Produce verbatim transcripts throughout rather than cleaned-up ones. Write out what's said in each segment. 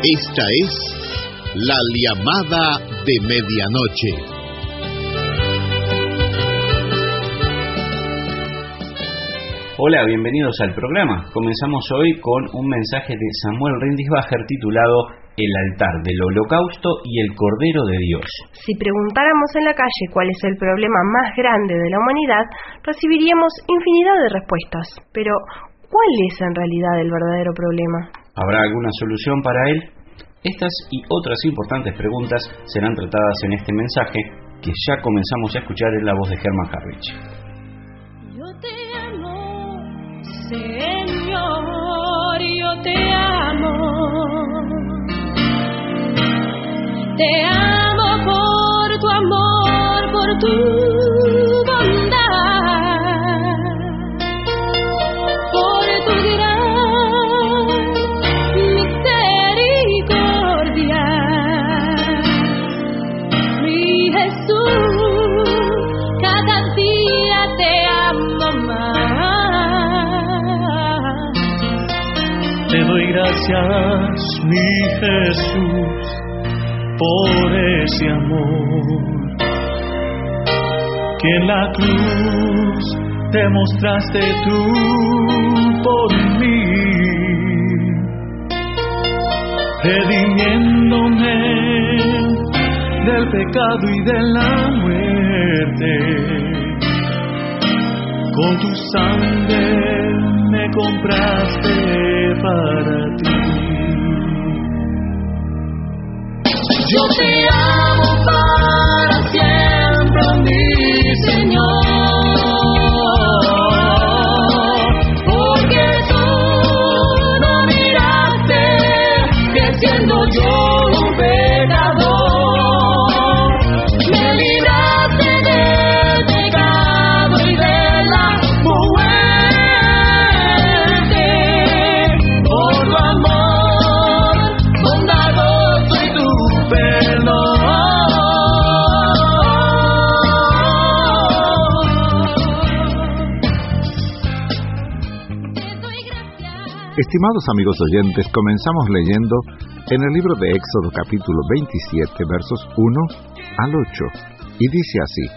Esta es La Llamada de Medianoche. Hola, bienvenidos al programa. Comenzamos hoy con un mensaje de Samuel Rindisbacher titulado El altar del holocausto y el Cordero de Dios. Si preguntáramos en la calle cuál es el problema más grande de la humanidad, recibiríamos infinidad de respuestas. Pero, ¿cuál es en realidad el verdadero problema? ¿Habrá alguna solución para él? Estas y otras importantes preguntas serán tratadas en este mensaje que ya comenzamos a escuchar en la voz de Herman Harwich. Yo te amo, Señor, yo te amo. Te amo por tu amor, por tu bondad, por tu gran misericordia. Mi Jesús, cada día te amo más. Te doy gracias, mi Jesús, por ese amor que en la cruz demostraste tú por mí, redimiéndome del pecado y de la muerte. Con tu sangre me compraste para ti. Yo te amo para siempre, mi Señor, porque tú no miraste que siendo yo un pecador, me libraste del pecado y de la muerte. Por tu amor bondadoso y tu perdón. Estimados amigos oyentes, comenzamos leyendo en el libro de Éxodo capítulo veintisiete, versos uno al ocho, y dice así: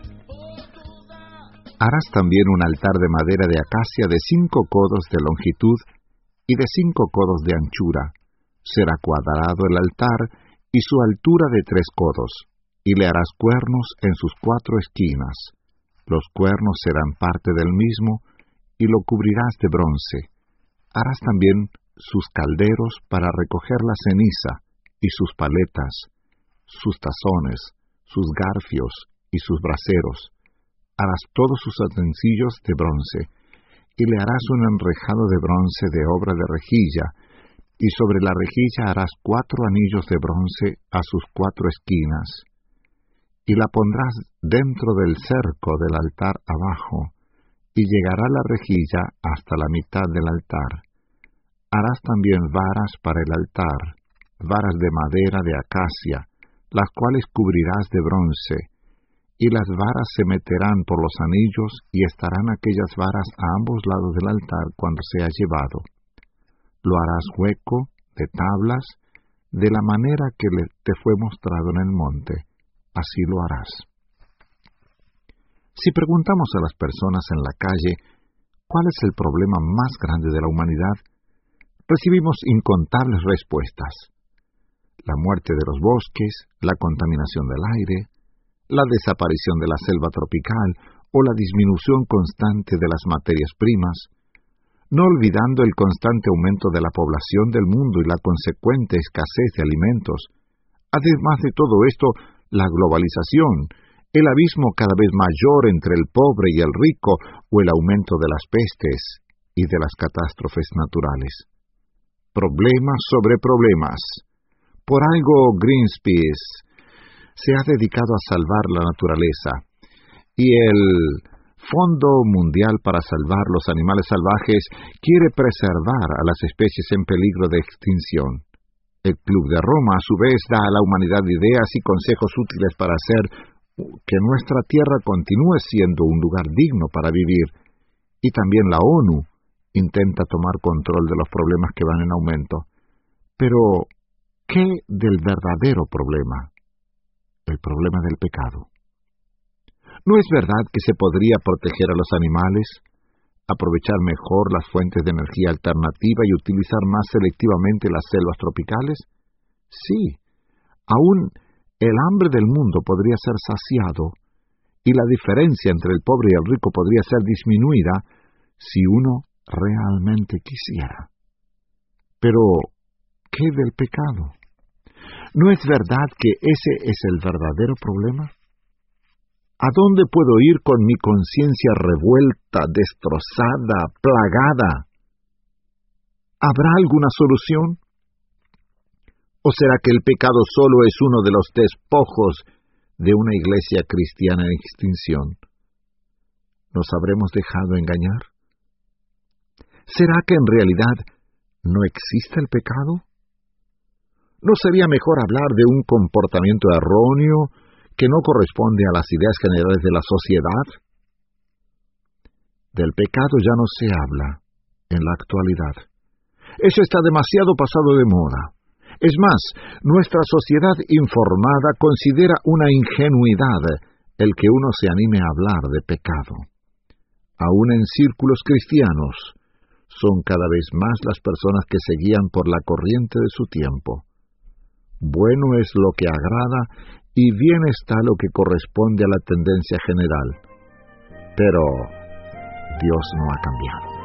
Harás también un altar de madera de acacia de cinco codos de longitud y de cinco codos de anchura. Será cuadrado el altar y su altura de tres codos, y le harás cuernos en sus cuatro esquinas. Los cuernos serán parte del mismo, y lo cubrirás de bronce. Harás también sus calderos para recoger la ceniza, y sus paletas, sus tazones, sus garfios y sus braseros. Harás todos sus utensilios de bronce, y le harás un enrejado de bronce de obra de rejilla, y sobre la rejilla harás cuatro anillos de bronce a sus cuatro esquinas, y la pondrás dentro del cerco del altar abajo, y llegará la rejilla hasta la mitad del altar. Harás también varas para el altar, varas de madera de acacia, las cuales cubrirás de bronce, y las varas se meterán por los anillos, y estarán aquellas varas a ambos lados del altar cuando sea llevado. Lo harás hueco, de tablas, de la manera que le te fue mostrado en el monte. Así lo harás. Si preguntamos a las personas en la calle cuál es el problema más grande de la humanidad, recibimos incontables respuestas: la muerte de los bosques, la contaminación del aire, la desaparición de la selva tropical o la disminución constante de las materias primas, no olvidando el constante aumento de la población del mundo y la consecuente escasez de alimentos. Además de todo esto, la globalización, el abismo cada vez mayor entre el pobre y el rico, o el aumento de las pestes y de las catástrofes naturales. Problemas sobre problemas. Por algo Greenpeace se ha dedicado a salvar la naturaleza, y el Fondo Mundial para Salvar los Animales Salvajes quiere preservar a las especies en peligro de extinción. El Club de Roma, a su vez, da a la humanidad ideas y consejos útiles para hacer que nuestra tierra continúe siendo un lugar digno para vivir, y también la ONU intenta tomar control de los problemas que van en aumento. Pero, ¿qué del verdadero problema? El problema del pecado. ¿No es verdad que se podría proteger a los animales, aprovechar mejor las fuentes de energía alternativa y utilizar más selectivamente las selvas tropicales? Sí, aún el hambre del mundo podría ser saciado y la diferencia entre el pobre y el rico podría ser disminuida si uno realmente quisiera. Pero, ¿qué del pecado? ¿No es verdad que ese es el verdadero problema? ¿A dónde puedo ir con mi conciencia revuelta, destrozada, plagada? ¿Habrá alguna solución? ¿O será que el pecado solo es uno de los despojos de una iglesia cristiana en extinción? ¿Nos habremos dejado engañar? ¿Será que en realidad no existe el pecado? ¿No sería mejor hablar de un comportamiento erróneo que no corresponde a las ideas generales de la sociedad? Del pecado ya no se habla en la actualidad. Eso está demasiado pasado de moda. Es más, nuestra sociedad informada considera una ingenuidad el que uno se anime a hablar de pecado. Aún en círculos cristianos, son cada vez más las personas que se guían por la corriente de su tiempo. Bueno es lo que agrada y bien está lo que corresponde a la tendencia general. Pero Dios no ha cambiado.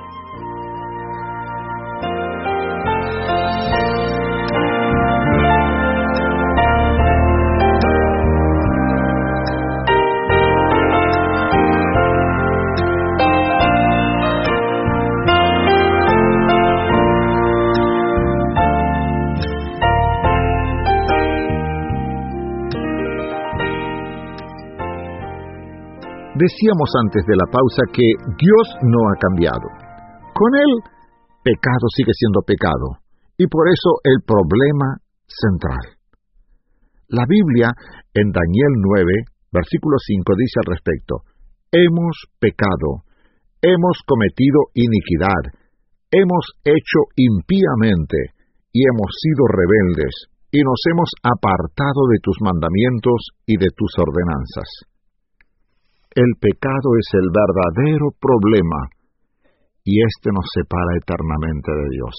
Decíamos antes de la pausa que Dios no ha cambiado. Con Él, pecado sigue siendo pecado, y por eso el problema central. La Biblia, en Daniel nueve, versículo cinco, dice al respecto: hemos pecado, hemos cometido iniquidad, hemos hecho impíamente, y hemos sido rebeldes, y nos hemos apartado de tus mandamientos y de tus ordenanzas. El pecado es el verdadero problema, y éste nos separa eternamente de Dios.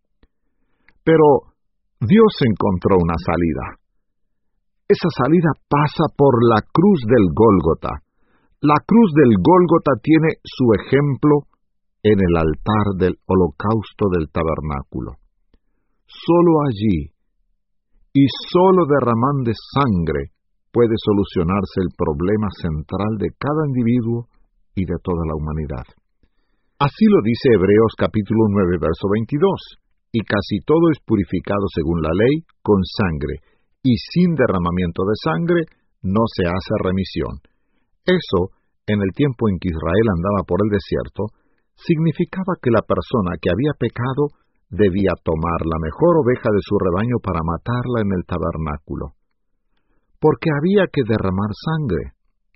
Pero Dios encontró una salida. Esa salida pasa por la cruz del Gólgota. La cruz del Gólgota tiene su ejemplo en el altar del holocausto del tabernáculo. Solo allí, y solo derramando sangre, puede solucionarse el problema central de cada individuo y de toda la humanidad. Así lo dice Hebreos capítulo nueve, verso veintidós, y casi todo es purificado según la ley con sangre, y sin derramamiento de sangre no se hace remisión. Eso, en el tiempo en que Israel andaba por el desierto, significaba que la persona que había pecado debía tomar la mejor oveja de su rebaño para matarla en el tabernáculo, porque había que derramar sangre.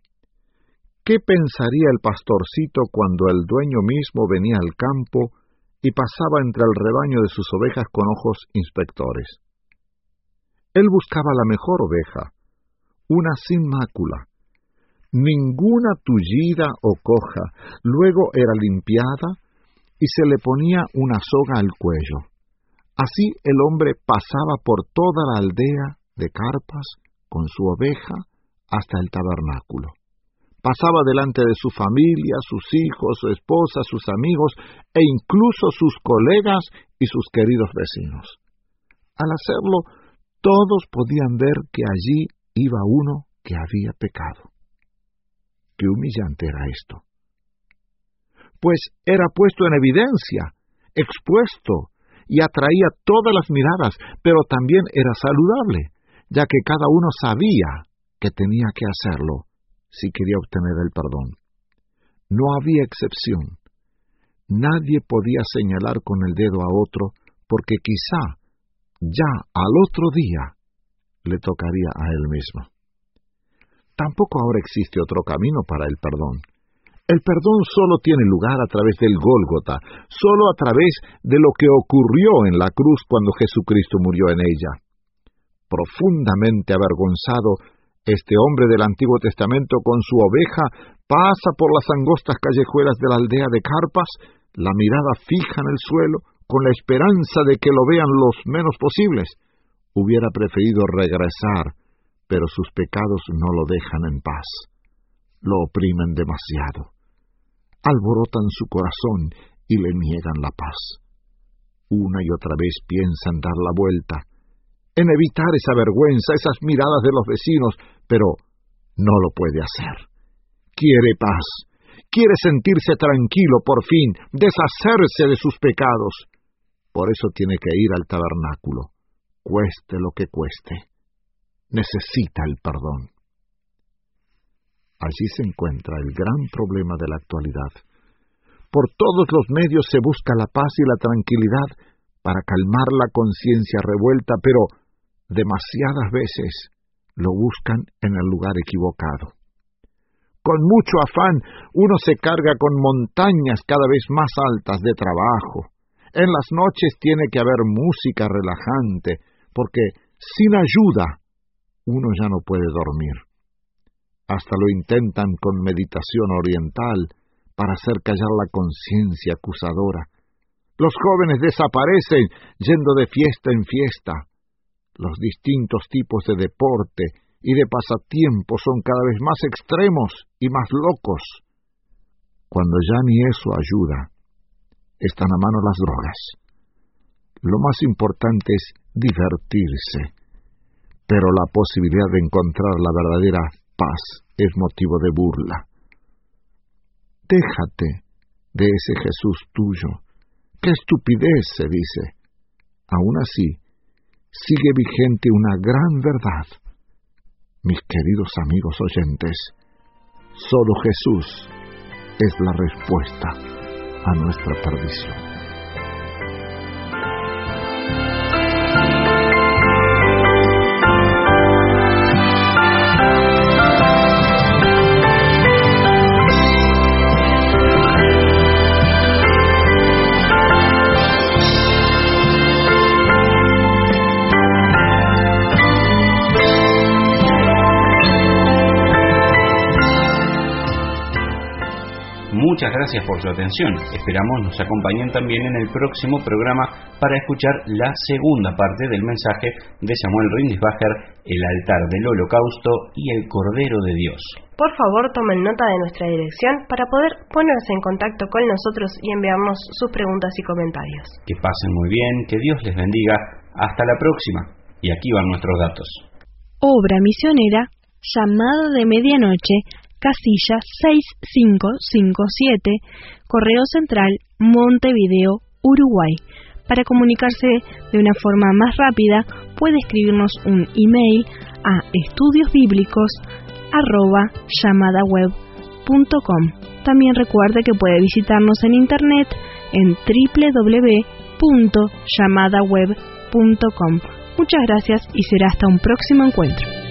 ¿Qué pensaría el pastorcito cuando el dueño mismo venía al campo y pasaba entre el rebaño de sus ovejas con ojos inspectores? Él buscaba la mejor oveja, una sin mácula, ninguna tullida o coja. Luego era limpiada y se le ponía una soga al cuello. Así el hombre pasaba por toda la aldea de carpas con su oveja hasta el tabernáculo. Pasaba delante de su familia, sus hijos, su esposa, sus amigos e incluso sus colegas y sus queridos vecinos. Al hacerlo, todos podían ver que allí iba uno que había pecado. Qué humillante era esto. Pues era puesto en evidencia, expuesto, y atraía todas las miradas, pero también era saludable, ya que cada uno sabía que tenía que hacerlo si quería obtener el perdón. No había excepción. Nadie podía señalar con el dedo a otro, porque quizá ya al otro día le tocaría a él mismo. Tampoco ahora existe otro camino para el perdón. El perdón solo tiene lugar a través del Gólgota, solo a través de lo que ocurrió en la cruz cuando Jesucristo murió en ella. Profundamente avergonzado, este hombre del Antiguo Testamento con su oveja pasa por las angostas callejuelas de la aldea de Carpas, la mirada fija en el suelo, con la esperanza de que lo vean los menos posibles. Hubiera preferido regresar, pero sus pecados no lo dejan en paz. Lo oprimen demasiado. Alborotan su corazón y le niegan la paz. Una y otra vez piensa en dar la vuelta, en evitar esa vergüenza, esas miradas de los vecinos, pero no lo puede hacer. Quiere paz, quiere sentirse tranquilo por fin, deshacerse de sus pecados. Por eso tiene que ir al tabernáculo, cueste lo que cueste. Necesita el perdón. Allí se encuentra el gran problema de la actualidad. Por todos los medios se busca la paz y la tranquilidad para calmar la conciencia revuelta, pero demasiadas veces lo buscan en el lugar equivocado. Con mucho afán, uno se carga con montañas cada vez más altas de trabajo. En las noches tiene que haber música relajante, porque sin ayuda uno ya no puede dormir. Hasta lo intentan con meditación oriental para hacer callar la conciencia acusadora. Los jóvenes desaparecen yendo de fiesta en fiesta. Los distintos tipos de deporte y de pasatiempo son cada vez más extremos y más locos. Cuando ya ni eso ayuda, están a mano las drogas. Lo más importante es divertirse, pero la posibilidad de encontrar la verdadera paz es motivo de burla. Déjate de ese Jesús tuyo. ¡Qué estupidez!, se dice. Aún así, sigue vigente una gran verdad. Mis queridos amigos oyentes, solo Jesús es la respuesta a nuestra perdición. Muchas gracias por su atención. Esperamos nos acompañen también en el próximo programa para escuchar la segunda parte del mensaje de Samuel Rindisbacher, el altar del holocausto y el Cordero de Dios. Por favor, tomen nota de nuestra dirección para poder ponerse en contacto con nosotros y enviarnos sus preguntas y comentarios. Que pasen muy bien, que Dios les bendiga. Hasta la próxima. Y aquí van nuestros datos. Obra misionera, llamada de medianoche, casilla seis cinco cinco siete, Correo Central, Montevideo, Uruguay. Para comunicarse de una forma más rápida, puede escribirnos un email a estudiosbíblicos arroba llamadaweb punto com. También recuerde que puede visitarnos en internet en doble u doble u doble u punto llamadaweb punto com. Muchas gracias y será hasta un próximo encuentro.